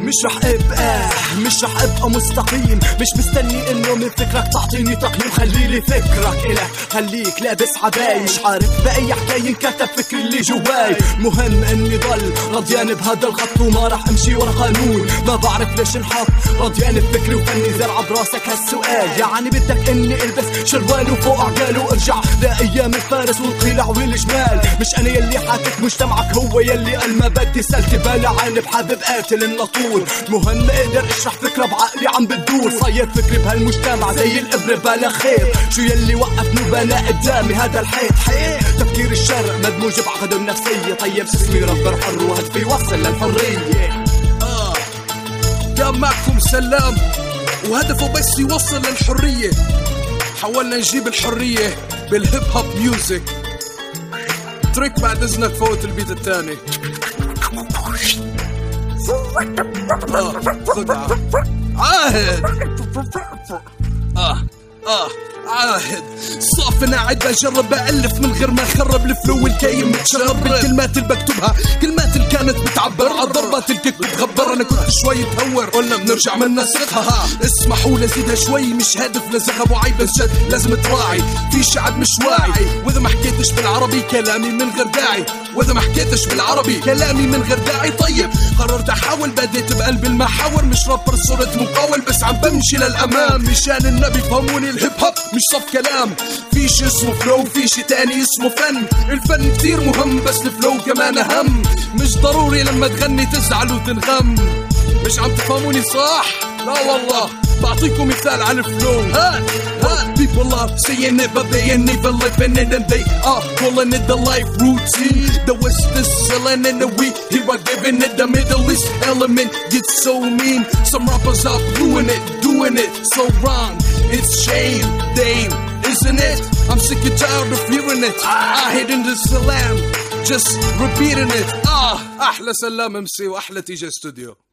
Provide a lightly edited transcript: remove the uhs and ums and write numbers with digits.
مش رح ابقى مستقيم، مش مستني انه من فكرك تعطيني تقييم. خليلي فكرك إلك، خليك لابس عباية، مش عارف بأي حكاية انكتب فكر اللي جواي. مهم اني ضل رضيان بهذا الخط وما رح امشي ورا قانون. ما بعرف ليش انحط رضيان بفكري وفني زرع براسك هالسؤال. يعني بدك اني البس شروال وفوق عقال وارجع لايام الفارس والقلاع والجمال. مش انا يلي حاكك، مجتمعك هو يلي قال ما بدي سالتي بلا عانب حابب قاتل النطول. مهم اقدر اشرح فكرة بعقلي عم بتدور. صير فكري بهالمجتمع زي الابره بلا خير. شو يلي وقفني وبلا قدامي هذا الحيط حيط. تفكير الشرق مدموج بعقده النفسية. طيب اسمي رب حر وهدفي يوصل للحرية. كان معكم سلام وهدفه بس يوصل للحرية. حاولنا نجيب الحرية بالهيب هوب ميوزك. تريك بعد اذنك فوت البيت الثاني. عاهد عاهد صافي انا قاعد بجرب بألف من غير ما اخرب. الفلو الكايم متشرب بالكلمات اللي بكتبها، كلمات اللي كانت بتعبر على ضربات الكيك بتغبر. انا كنت شوي تهور قلنا بنرجع من نسخها. اسمحوا لزيدها شوي، مش هادف لزغب وعيب بس جد لازم تراعي. في شعب مش واعي، واذا ما حكيتش بالعربي كلامي من غير داعي. واذا ما حكيتش بالعربي كلامي من غير داعي. طيب قررت احاول، بديت بقلب المحاور. مش رابر صرت مقاول بس عم بمشي للامام. مشان النبي فهموني الهيب هوب مش صف كلام. في شي اسمه فلو، في شي تاني اسمه فن. الفن كتير مهم بس الفلو كمان اهم. مش ضروري لما تغني تزعل وتنغم. مش عم تفهموني صح؟ لا والله بعطيكم مثال على الفلو. People are saying it but they ain't even living it, and they are calling it the life routine. The West is selling and the we here are giving it. The Middle East element gets so mean. Some rappers are doing it so wrong. It's shame, dame, isn't it? I'm sick and tired of hearing it. I hate in the salam, just repeating it. أحلى سلام MC وأحلى TJ Studio.